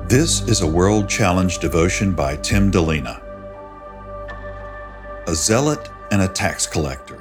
This is a World Challenge devotion by Tim Delena. A zealot and a tax collector.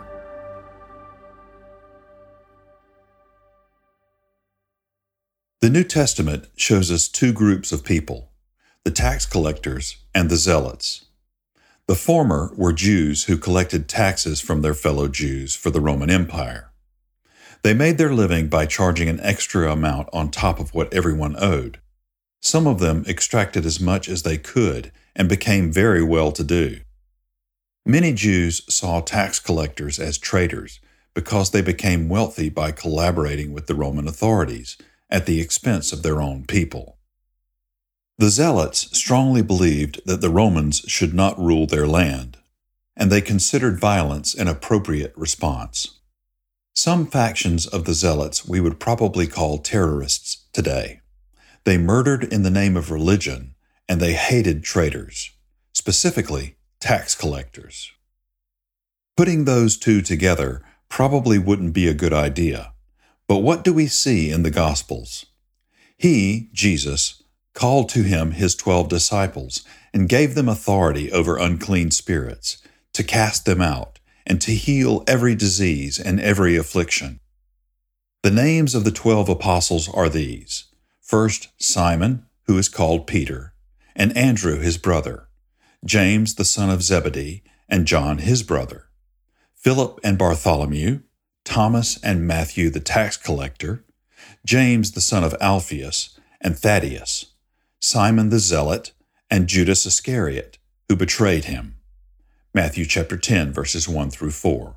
The New Testament shows us two groups of people, the tax collectors and the zealots. The former were Jews who collected taxes from their fellow Jews for the Roman Empire. They made their living by charging an extra amount on top of what everyone owed. Some of them extracted as much as they could and became very well-to-do. Many Jews saw tax collectors as traitors because they became wealthy by collaborating with the Roman authorities at the expense of their own people. The Zealots strongly believed that the Romans should not rule their land, and they considered violence an appropriate response. Some factions of the Zealots we would probably call terrorists today. They murdered in the name of religion, and they hated traitors, specifically tax collectors. Putting those two together probably wouldn't be a good idea, but what do we see in the Gospels? He, Jesus, called to him his 12 disciples and gave them authority over unclean spirits, to cast them out, and to heal every disease and every affliction. The names of the 12 apostles are these. First, Simon, who is called Peter, and Andrew his brother, James the son of Zebedee, and John his brother, Philip and Bartholomew, Thomas and Matthew the tax collector, James the son of Alphaeus, and Thaddeus, Simon the zealot, and Judas Iscariot, who betrayed him. Matthew chapter 10, verses 1 through 4.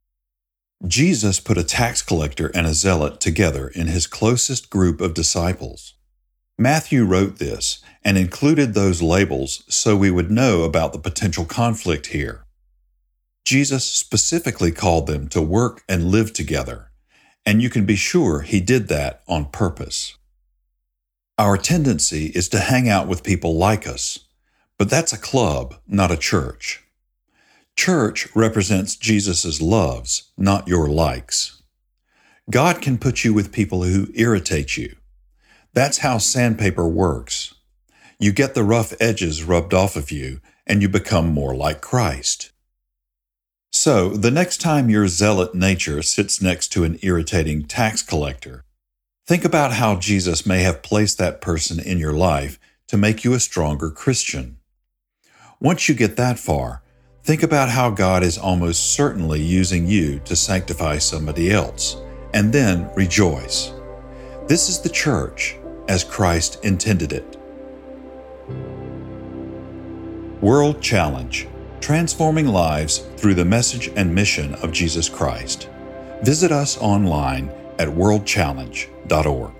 Jesus put a tax collector and a zealot together in his closest group of disciples. Matthew wrote this and included those labels so we would know about the potential conflict here. Jesus specifically called them to work and live together, and you can be sure he did that on purpose. Our tendency is to hang out with people like us, but that's a club, not a church. Church represents Jesus' loves, not your likes. God can put you with people who irritate you. That's how sandpaper works. You get the rough edges rubbed off of you, and you become more like Christ. So, the next time your zealot nature sits next to an irritating tax collector, think about how Jesus may have placed that person in your life to make you a stronger Christian. Once you get that far, think about how God is almost certainly using you to sanctify somebody else, and then rejoice. This is the church as Christ intended it. World Challenge: Transforming Lives Through the Message and Mission of Jesus Christ. Visit us online at worldchallenge.org.